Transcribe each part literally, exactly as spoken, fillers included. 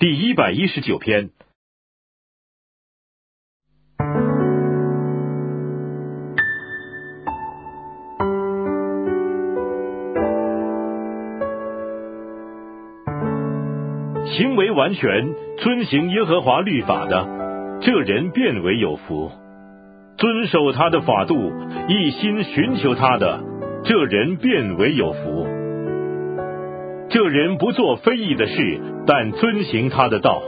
第一百一十九篇。行为完全，遵行耶和华律法的，这人便为有福；遵守他的法度，一心寻求他的，这人便为有福。这人不做非义的事，但遵行他的道。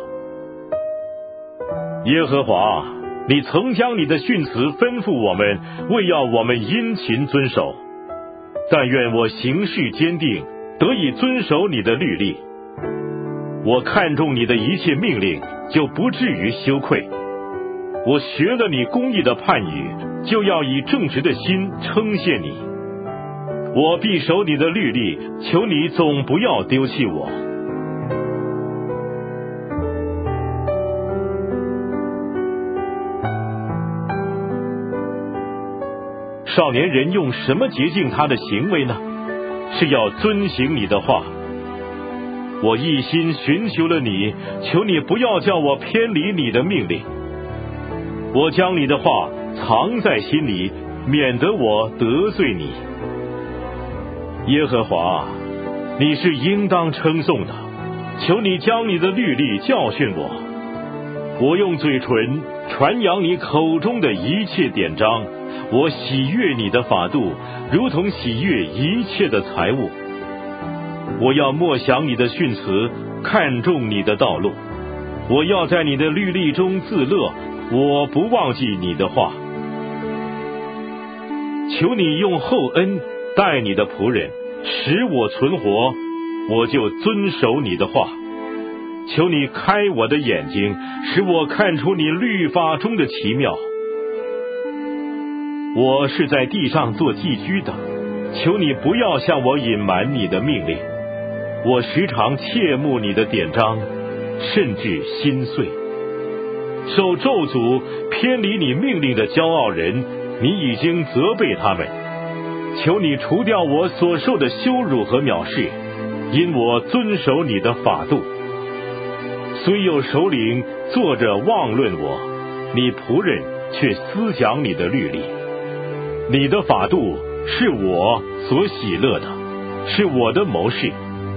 耶和华，你曾将你的训词吩咐我们，为要我们殷勤遵守。但愿我行事坚定，得以遵守你的律例。我看重你的一切命令，就不至于羞愧。我学了你公义的判语，就要以正直的心称谢你。我必守你的律例，求你总不要丢弃我。少年人用什么洁净他的行为呢？是要遵行你的话。我一心寻求了你，求你不要叫我偏离你的命令。我将你的话藏在心里，免得我得罪你。耶和华，你是应当称颂的，求你将你的律例教训我。我用嘴唇传扬你口中的一切典章，我喜悦你的法度，如同喜悦一切的财物。我要默想你的训词，看重你的道路。我要在你的律例中自乐，我不忘记你的话。求你用厚恩待你的仆人，使我存活，我就遵守你的话。求你开我的眼睛，使我看出你律法中的奇妙。我是在地上做寄居的，求你不要向我隐瞒你的命令。我时常切慕你的典章，甚至心碎。受咒诅偏离你命令的骄傲人，你已经责备他们。求你除掉我所受的羞辱和藐视，因我遵守你的法度。虽有首领坐着妄论我，你仆人却思想你的律例。你的法度是我所喜乐的，是我的谋士。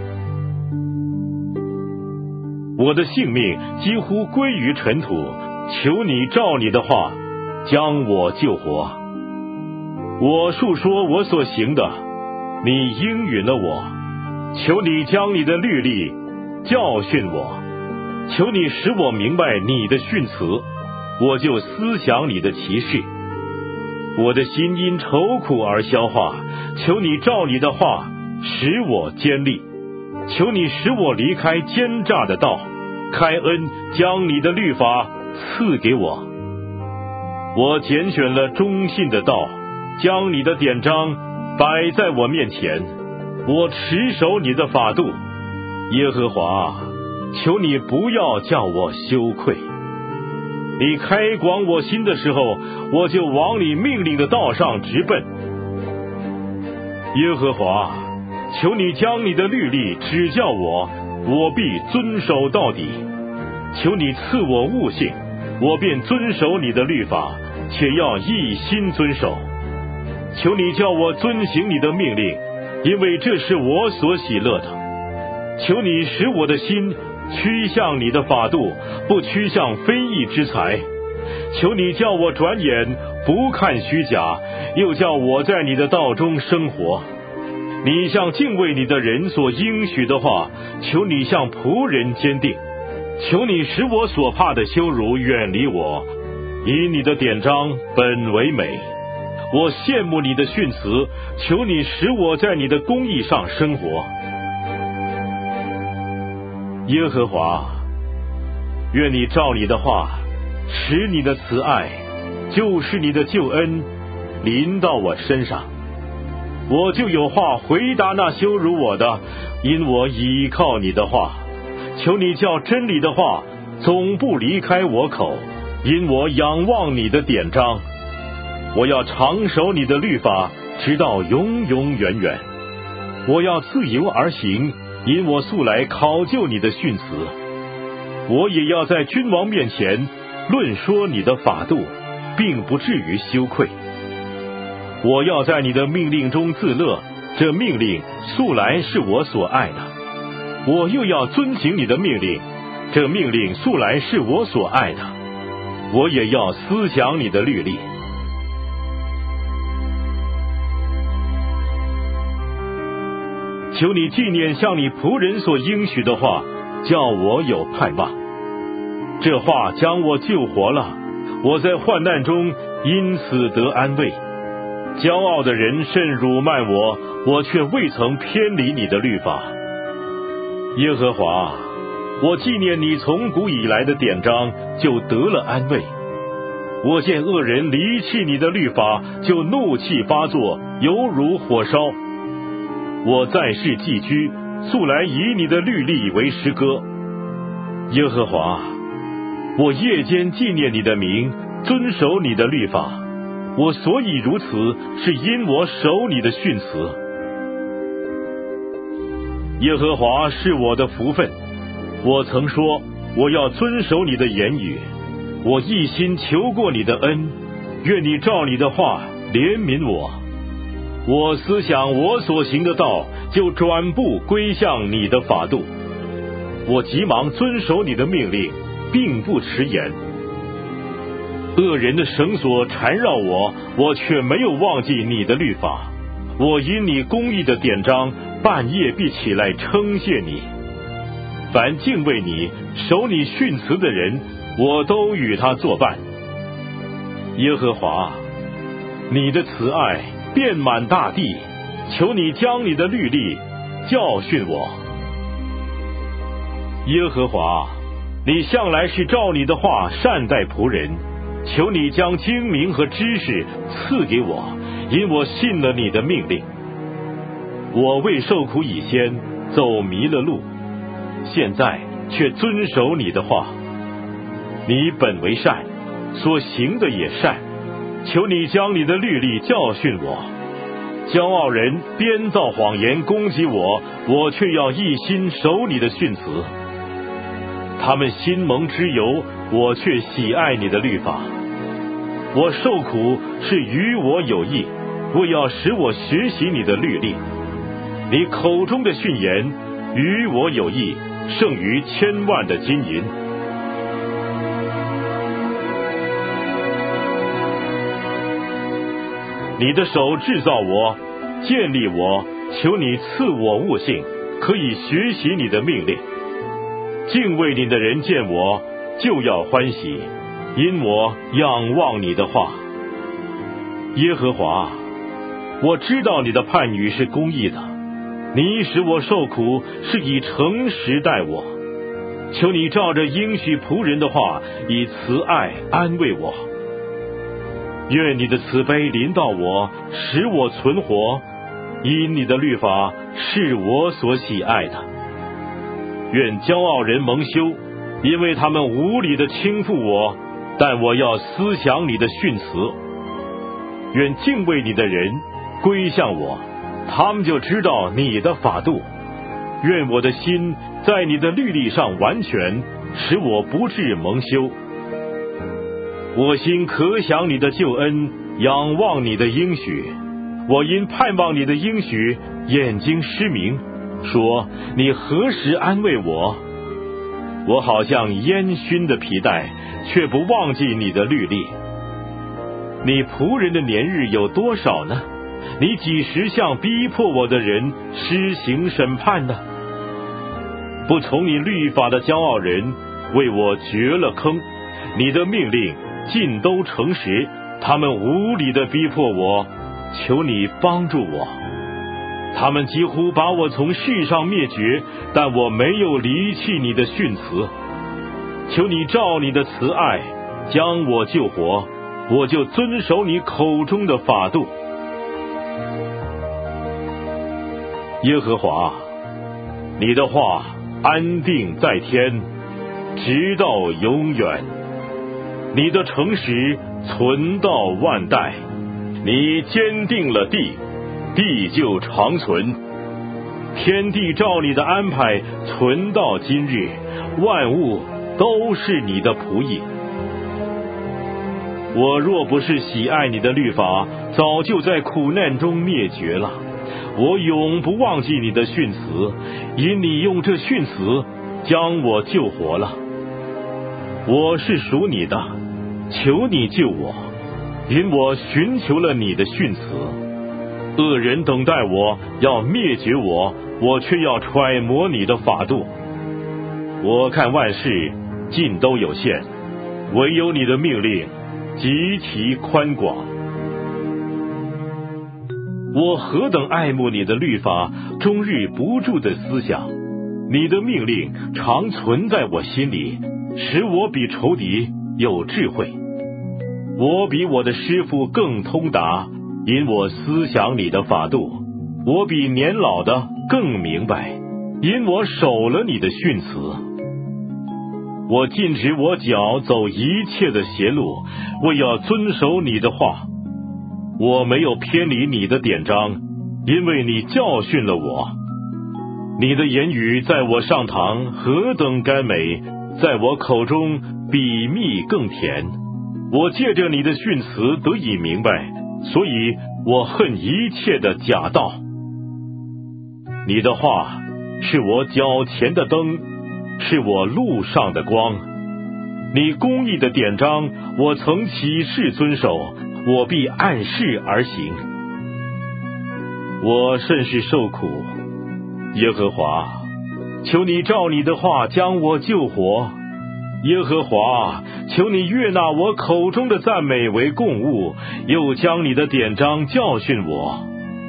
我的性命几乎归于尘土，求你照你的话将我救活。我述说我所行的，你应允了我。求你将你的律例教训我，求你使我明白你的训词，我就思想你的奇事。我的心因愁苦而消化，求你照你的话使我坚立。求你使我离开奸诈的道，开恩将你的律法赐给我。我拣选了忠信的道，将你的典章摆在我面前，我持守你的法度。耶和华，求你不要叫我羞愧。你开广我心的时候，我就往你命令的道上直奔。耶和华，求你将你的律例指教我，我必遵守到底。求你赐我悟性，我便遵守你的律法，且要一心遵守。求你叫我遵行你的命令，因为这是我所喜乐的。求你使我的心趋向你的法度，不趋向非义之财。求你叫我转眼不看虚假，又叫我在你的道中生活。你向敬畏你的人所应许的话，求你向仆人坚定。求你使我所怕的羞辱远离我，以你的典章本为美。我羡慕你的训词，求你使我在你的公义上生活。耶和华，愿你照你的话，使你的慈爱，就是你的救恩，临到我身上。我就有话回答那羞辱我的，因我倚靠你的话。求你叫真理的话总不离开我口，因我仰望你的典章。我要常守你的律法，直到永永远远。我要自由而行，因我素来考究你的训词。 我也要在君王面前论说你的法度，并不至于羞愧。我要在你的命令中自乐，这命令素来是我所爱的。我又要遵行你的命令，这命令素来是我所爱的。我也要思想你的律例。求你纪念向你仆人所应许的话，叫我有盼望。这话将我救活了，我在患难中因此得安慰。骄傲的人甚辱骂我，我却未曾偏离你的律法。耶和华，我纪念你从古以来的典章，就得了安慰。我见恶人离弃你的律法，就怒气发作，犹如火烧。我在世寄居，素来以你的律例为诗歌。耶和华，我夜间纪念你的名，遵守你的律法。我所以如此，是因我守你的训词。耶和华是我的福分，我曾说我要遵守你的言语。我一心求过你的恩，愿你照你的话怜悯我。我思想我所行的道，就转步归向你的法度。我急忙遵守你的命令，并不迟延。恶人的绳索缠绕我，我却没有忘记你的律法。我因你公义的典章，半夜必起来称谢你。凡敬畏你、守你训词的人，我都与他作伴。耶和华，你的慈爱遍满大地，求你将你的律例教训我。耶和华，你向来是照你的话善待仆人，求你将精明和知识赐给我，因我信了你的命令。我为受苦以先走迷了路，现在却遵守你的话。你本为善，所行的也善，求你将你的律例教训我。骄傲人编造谎言攻击我，我却要一心守你的训词。他们心蒙脂油，我却喜爱你的律法。我受苦是与我有益，为要使我学习你的律例。你口中的训言与我有益，胜于千万的金银。你的手制造我，建立我，求你赐我悟性，可以学习你的命令。敬畏你的人见我，就要欢喜，因我仰望你的话。耶和华，我知道你的判语是公义的，你使我受苦是以诚实待我。求你照着应许仆人的话，以慈爱安慰我。愿你的慈悲临到我，使我存活，因你的律法是我所喜爱的。愿骄傲人蒙羞，因为他们无理的轻负我，但我要思想你的训词。愿敬畏你的人归向我，他们就知道你的法度。愿我的心在你的律例上完全，使我不致蒙羞。我心可想你的救恩，仰望你的应许。我因盼望你的应许，眼睛失明，说你何时安慰我？我好像烟熏的皮带，却不忘记你的律例。你仆人的年日有多少呢？你几时向逼迫我的人施行审判呢？不从你律法的骄傲人为我掘了坑，你的命令尽都诚实，他们无理的逼迫我，求你帮助我。他们几乎把我从世上灭绝，但我没有离弃你的训词。求你照你的慈爱将我救活，我就遵守你口中的法度。耶和华，你的话安定在天，直到永远。你的诚实存到万代，你坚定了地，地就长存。天地照你的安排存到今日，万物都是你的仆役。我若不是喜爱你的律法，早就在苦难中灭绝了。我永不忘记你的训词，因你用这训词将我救活了。我是属你的，求你救我，因我寻求了你的训词。恶人等待我，要灭绝我，我却要揣摩你的法度。我看万事尽都有限，唯有你的命令极其宽广。我何等爱慕你的律法，终日不住的思想。你的命令常存在我心里，使我比仇敌有智慧。我比我的师傅更通达，因我思想你的法度。我比年老的更明白，因我守了你的训词。我禁止我脚走一切的邪路，为要遵守你的话。我没有偏离你的典章，因为你教训了我。你的言语在我上膛何等甘美，在我口中比蜜更甜。我借着你的训词得以明白，所以我恨一切的假道。你的话是我脚前的灯，是我路上的光。你公义的典章，我曾起誓遵守，我必按事而行。我甚是受苦，耶和华，求你照你的话将我救活。耶和华，求你悦纳我口中的赞美为供物，又将你的典章教训我。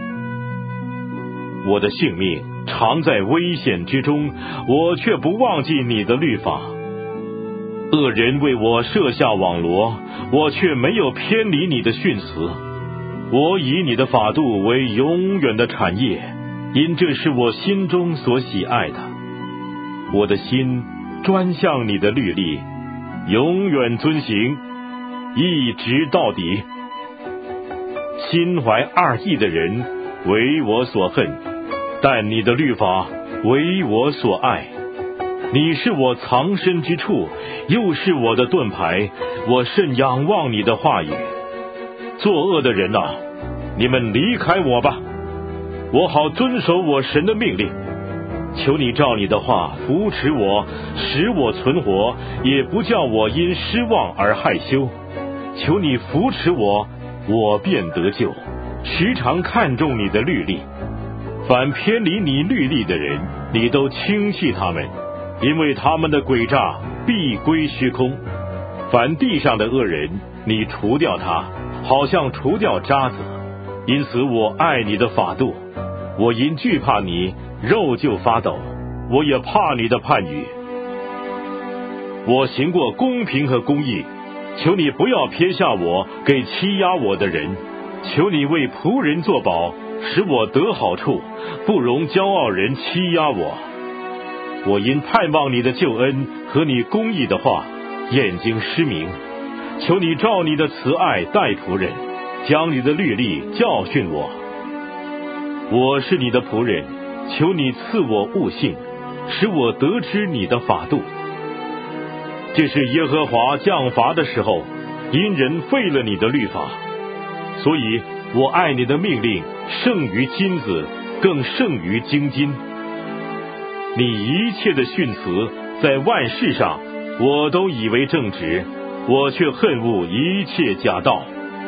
我的性命常在危险之中，我却不忘记你的律法。恶人为我设下网罗，我却没有偏离你的训词。我以你的法度为永远的产业，因这是我心中所喜爱的。我的心专向你的律例，永远遵行，一直到底。心怀二意的人为我所恨，但你的律法为我所爱。你是我藏身之处，又是我的盾牌，我甚仰望你的话语。作恶的人啊，你们离开我吧，我好遵守我神的命令。求你照你的话扶持我，使我存活，也不叫我因失望而害羞。求你扶持我，我便得救。时常看重你的律例，凡偏离你律例的人，你都轻弃他们，因为他们的诡诈必归虚空。凡地上的恶人，你除掉他，好像除掉渣子。因此我爱你的法度，我因惧怕你，肉就发抖，我也怕你的判语。我行过公平和公义，求你不要撇下我给欺压我的人。求你为仆人作保，使我得好处，不容骄傲人欺压我。我因盼望你的救恩和你公义的话，眼睛失明。求你照你的慈爱待仆人，将你的律例教训我。我是你的仆人，求你赐我悟性，使我得知你的法度。这是耶和华降罚的时候，因人废了你的律法。所以我爱你的命令胜于金子，更胜于精金。你一切的训词在万事上我都以为正直，我却恨恶一切假道。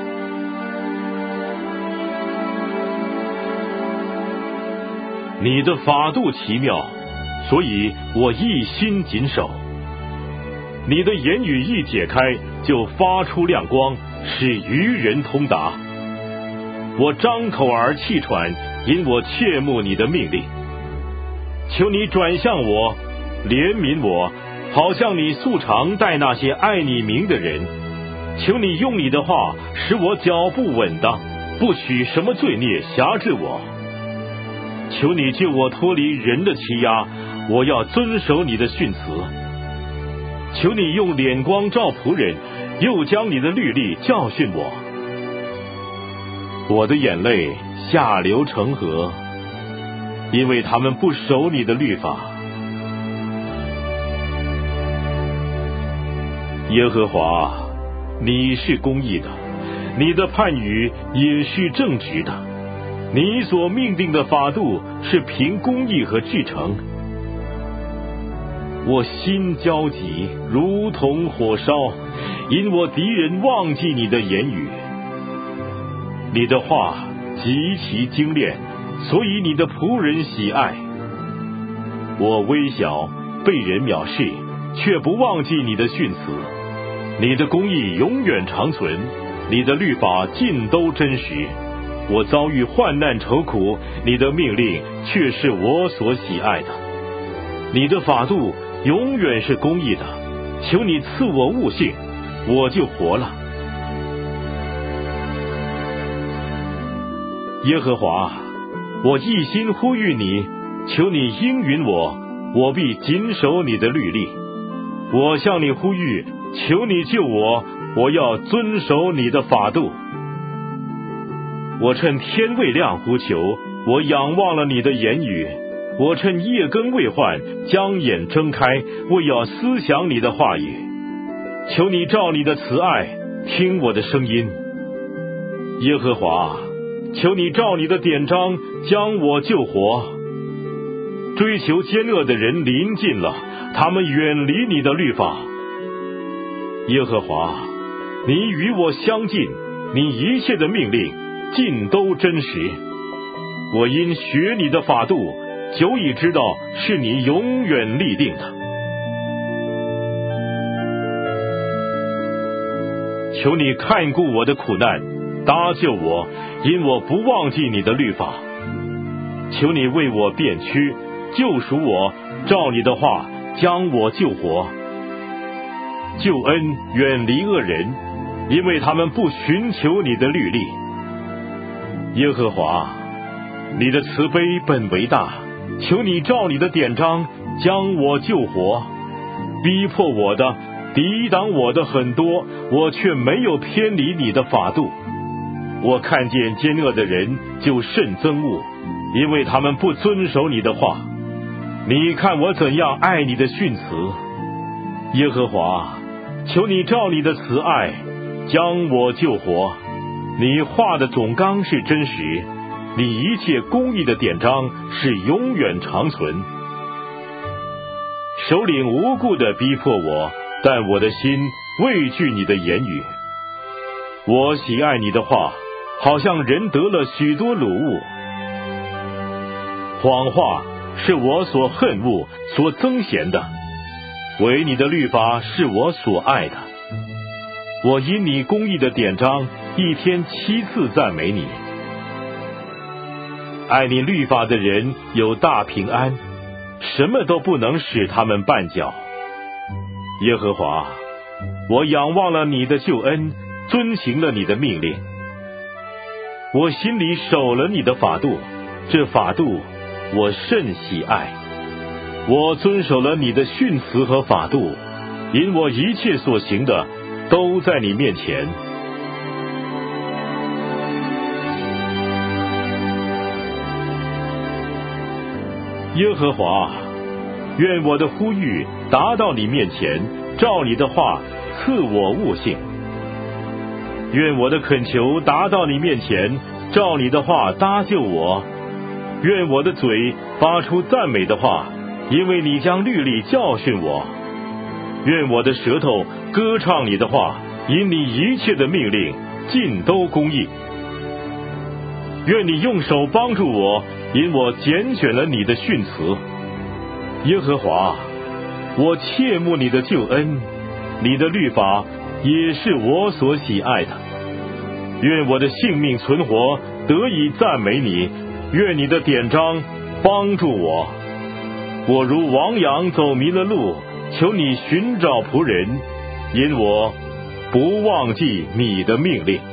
你的法度奇妙，所以我一心谨守。你的言语一解开，就发出亮光，使愚人通达。我张口而气喘，因我切慕你的命令。求你转向我，怜悯我，好像你素常待那些爱你名的人。求你用你的话使我脚步稳当，不许什么罪孽辖制我。求你救我脱离人的欺压，我要遵守你的训词。求你用脸光照仆人，又将你的律例教训我。我的眼泪下流成河，因为他们不守你的律法。 耶和华，你是公义的，你的判语也是正直的，你所命定的法度是凭公义和至诚。我心焦急，如同火烧，因我敌人忘记你的言语。你的话极其精炼，所以你的仆人喜爱。我微小，被人藐视，却不忘记你的训词。你的公义永远长存，你的律法尽都真实。我遭遇患难愁苦，你的命令却是我所喜爱的。你的法度永远是公义的，求你赐我悟性，我就活了。耶和华，我一心呼吁你，求你应允我，我必谨守你的律例。我向你呼吁，求你救我，我要遵守你的法度。我趁天未亮呼求，我仰望了你的言语。我趁夜更未换，将眼睁开，为要思想你的话语。求你照你的慈爱听我的声音。耶和华，求你照你的典章将我救活。追求奸恶的人临近了，他们远离你的律法。耶和华，你与我相近，你一切的命令尽都真实。我因学你的法度，久已知道是你永远立定的。求你看顾我的苦难，搭救我，因我不忘记你的律法。求你为我辨屈，救赎我，照你的话将我救活。救恩远离恶人，因为他们不寻求你的律例。耶和华，你的慈悲本为大，求你照你的典章将我救活。逼迫我的，抵挡我的很多，我却没有偏离你的法度。我看见奸恶的人就甚憎恶，因为他们不遵守你的话。你看我怎样爱你的训词。耶和华，求你照你的慈爱将我救活。你话的总纲是真实，你一切公义的典章是永远长存。首领无故的逼迫我，但我的心畏惧你的言语。我喜爱你的话，好像人得了许多掳物。谎话是我所恨恶、所憎嫌的，唯你的律法是我所爱的。我因你公义的典章，一天七次赞美你。爱你律法的人有大平安，什么都不能使他们绊脚。耶和华，我仰望了你的救恩，遵行了你的命令。我心里守了你的法度，这法度我甚喜爱。我遵守了你的训词和法度，因我一切所行的都在你面前。耶和华，愿我的呼吁达到你面前，照你的话赐我悟性。愿我的恳求达到你面前，照你的话搭救我。愿我的嘴发出赞美的话，因为你将律例教训我。愿我的舌头歌唱你的话，因你一切的命令尽都公义。愿你用手帮助我，因我拣选了你的训词。耶和华，我切慕你的救恩，你的律法也是我所喜爱的。愿我的性命存活，得以赞美你。愿你的典章帮助我。我如亡羊走迷了路，求你寻找仆人，因我不忘记你的命令。